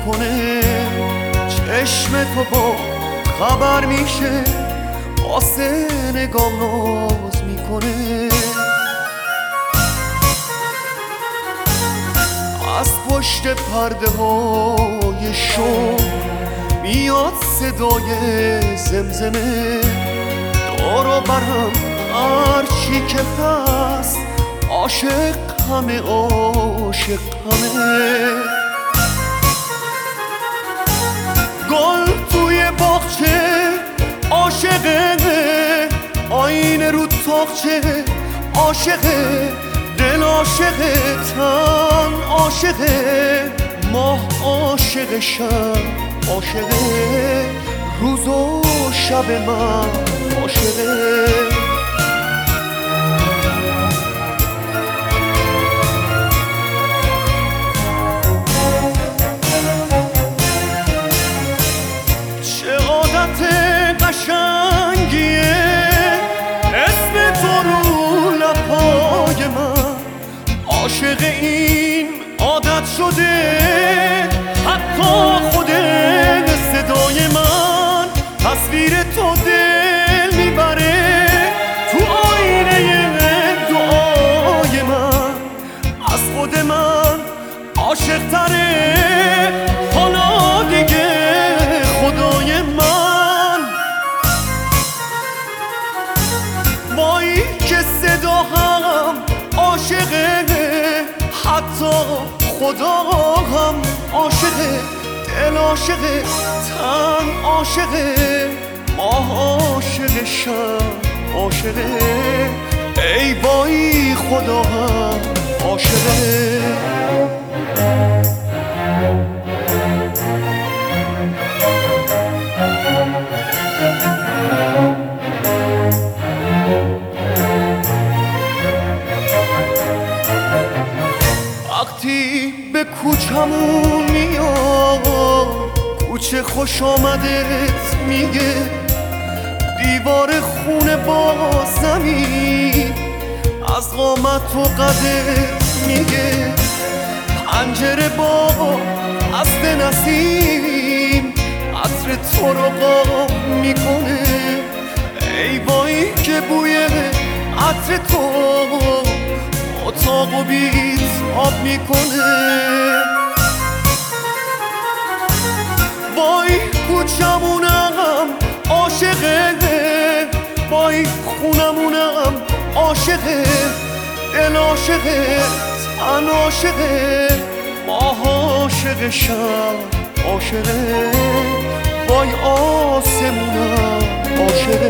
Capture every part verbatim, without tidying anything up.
میکنه، چشم تو با خبر میشه، واسه نگاه ناز میکنه. از پشت پرده های شو میاد صدای زمزمه، دارو برم هرچی که هست، عاشق همه عاشق همه. گل توی باغچه عاشقه، آینه رو تاقچه عاشقه، دل عاشقه، تن عاشقه، ماه عاشق، شب عاشقه، روز و شب من عاشقه. قشنگیه اسم تو رو لبای من، عاشق این عادت شده، حتی خود صدای من تصویر تو دل میبره، تو آینه دعای من از خود من عاشق تره، حالا دیگه خدای من. وای که صدا هم عاشقه، حتی خدا هم عاشقه، دل عاشقه، تن عاشقه، ماه عاشق، شب عاشقه، ای وای خدا هم عاشقه. وقتی به کوچمون میاد، کوچه خوش آمدت میگه، دیوار خونه با زمین از قامت و قدت میگه، پنجره با عطر نسیم عطر تو رو قاب میکنه، ای وای که بوی عطر تو اتاق و بیت آب میکنه. وای کوچمونم عاشقه، وای خونمونم عاشقه، دل عاشقه، تن عاشقه، ماه عاشق، شب عاشقه، وای آسمونم عاشقه.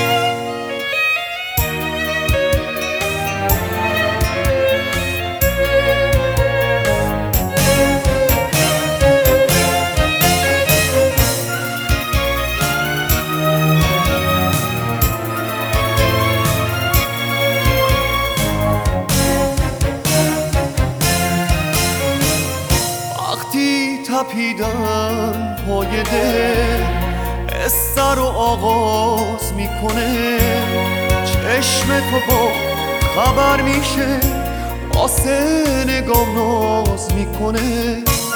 تپیدن پای دل قصه رو آغاز میکنه، چشم تو با خبر میشه، واسه نگاه ناز میکنه.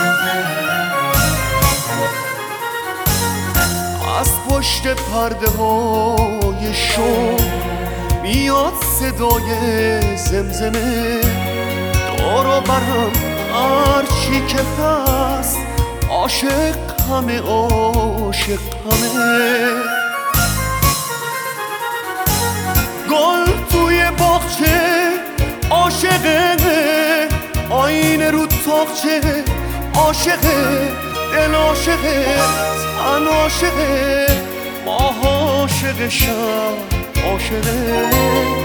از پشت پرده های شو میاد صدای زمزمه، دارو برم هرچی که هست، عاشق همه عاشق همه. گل توی باغچه عاشقه، آینه رو تاقچه عاشقه، دل عاشقه، تن عاشقه، ماه عاشق، شب عاشقه،